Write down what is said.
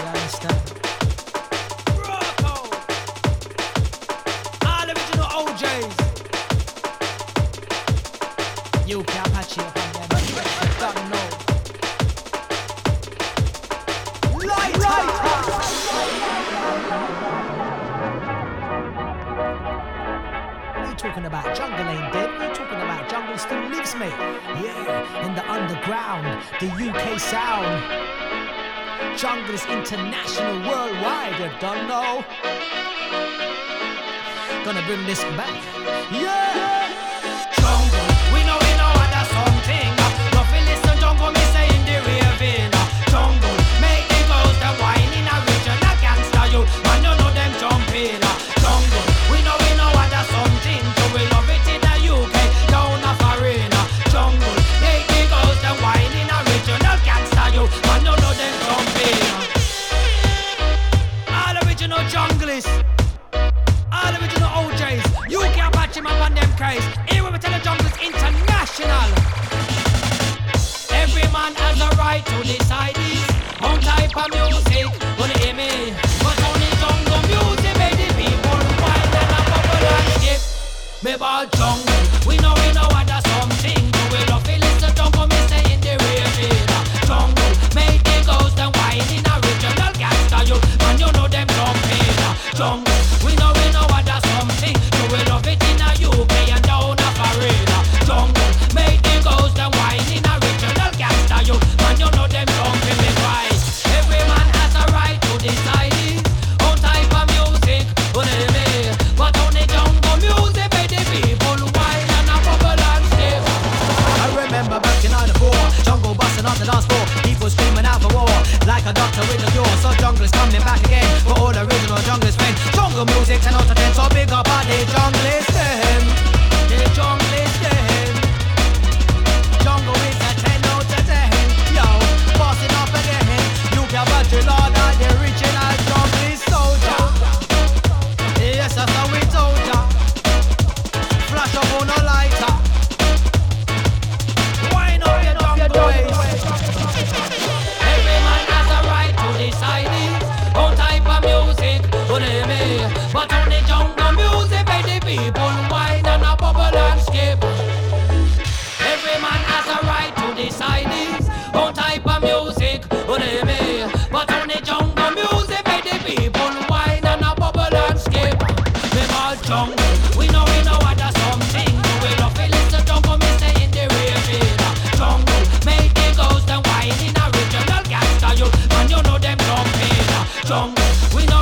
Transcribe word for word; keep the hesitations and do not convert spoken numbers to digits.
understand? Rocco! All original O Js. U K Apache up on there, but you don't know. Light, light, We talking about jungle ain't dead. We talking about jungle still lives, mate. Yeah, in the underground, the U K sound. Jungle is international, worldwide. You don't know. Gonna bring this back. Yeah. Jungle, we know we know what that's something. No feel listen, jungle me say in the ravine. Jungle, make the ghost and wine in a original gangster you. Man, you know them jumping. Jungle, we know we know what that's something. So we love it in the U K, down a foreign. Jungle, make the ghost and wine in a original gangster you. Man, you know them jumping. All original junglists. All original O Js, you can't patch him up on them craze. Here we tell the jungle is international. Every man has a right to decide his own type of music. Gonna hear me, but only jungle music made the people wild and a bubble and skip. Me ball jungle, we know we know what that's something. Do we love it, listen jungle, me say in the ravine. Jungle, make the ghost and wine in original gangster you. Man, you know them jumping. Jungle, we know we know what that's something. Do we love it in a U K and down a foreign. Jungle, make the ghost and wine in original gangster you. Man, you know them jumping me right. Every man has a right to decide his own type of music. Only me, but only jungle music made the people wine and a bubble and step. I remember back in ninety-four, jungle busting on the dance floor, people screaming out for war, like a doctor with a cure. So jungle is coming back again for all original junglers friends. Jungle music ten out of ten, so big up on the junglers them. The junglers them. Jungle is a ten out of ten. Yo, busting up again. You can watch it all on the original junglist soldier. Yes, that's how we told ya. Flash up on a lighter. Wind up your jungle waist. Every man has a right to decide his own type of music. Only me, but only jungle music made the people whine and a bubble and skip. Every man has a right to decide his own type of music. Only me, but only jungle music made the people whine and a bubble and skip. Me ball jungle, we know we know what that's something. Do we love it, listen jungle, me say in the ravine. Jungle, make the ghost and wine in original gangster you. Man, you know them jumping. Jungle, we know